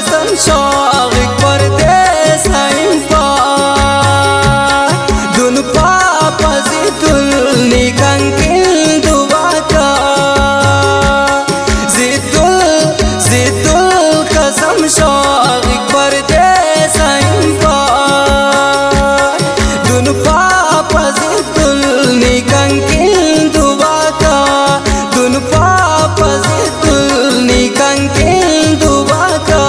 कसम शौक परदेस इम्पा दुन पापा जिदुल निकंकिल दुवाका जिदुल कसम शौक परदेस इम्पा दुन पापा जिदुल निकंकिल दुवाका दुन पापा जिदुल निकंकिल दुवाका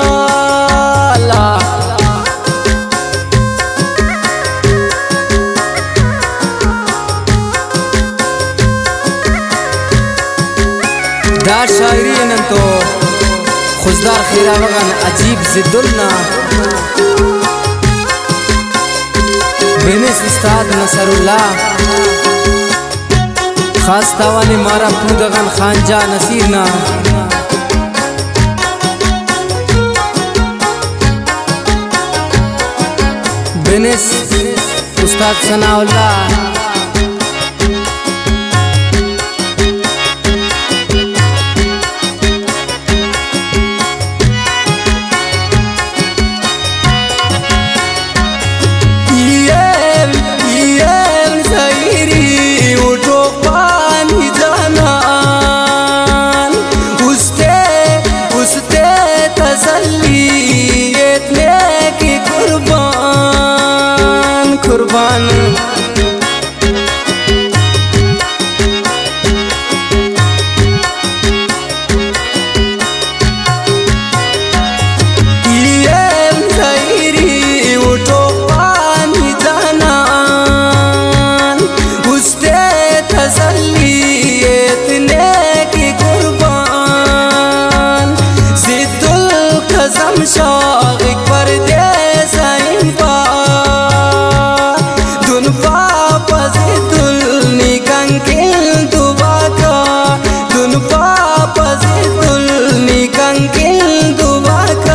दा शायरी नंतो खुजदार खीरा वगन अजीब जिदुलना बेनिस उस्ताद नसरुल्लाह खास तावाने मारा पूदगन खानजा नसीरना बेनिस उस्ताद सनाउल्लाह कुर्बान ये ज़ाहिरी उठो पानी जानान उससे तसल्ली इतने की कुर्बान जिद्दुल कसम शौक परदेस इम्पा पापा जिदुल निकंकिल दुवाका दुन पापा जिदुल निकंकिल दुवाका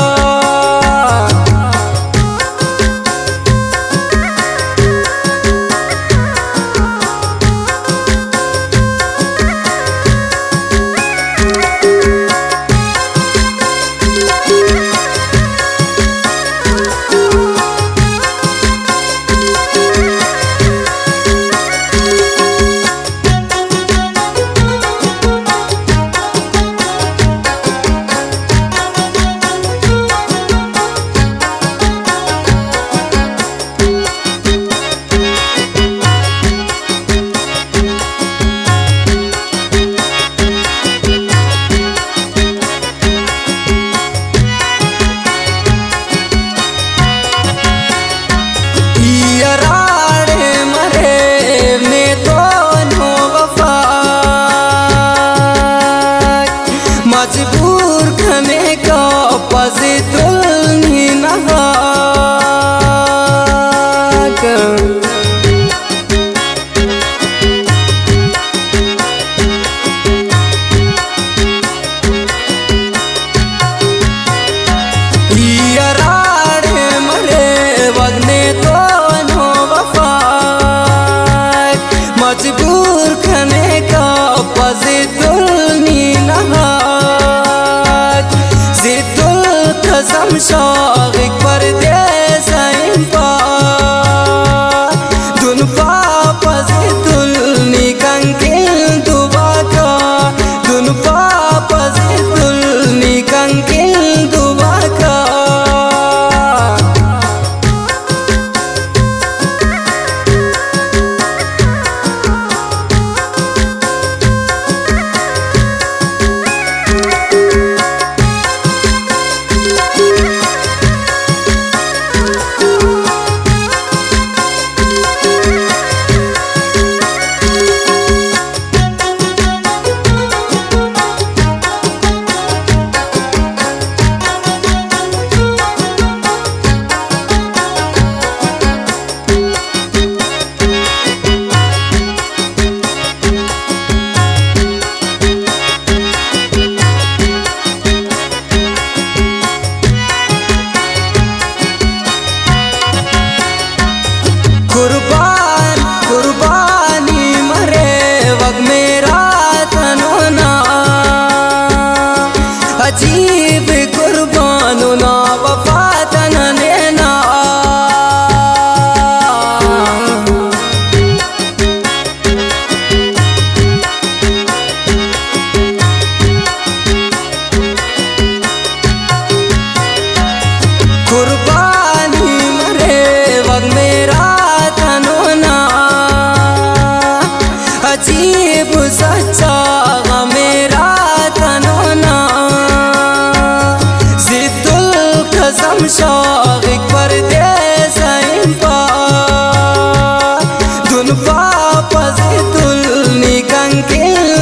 मजबूर खने का जिदुल निनहाक याराड़े मरे वगने तो नो वफाक मजबूर खने का जिदुल निनहाक जिदुल कसम शौक परदेस इम्पा दुन पापा जिदुल निकंकिल दुवाका दुन पापा जिदुल निकंकिल दुवाका हम शौक परदेस इम्पा दुन पापस तुलनी कंकिल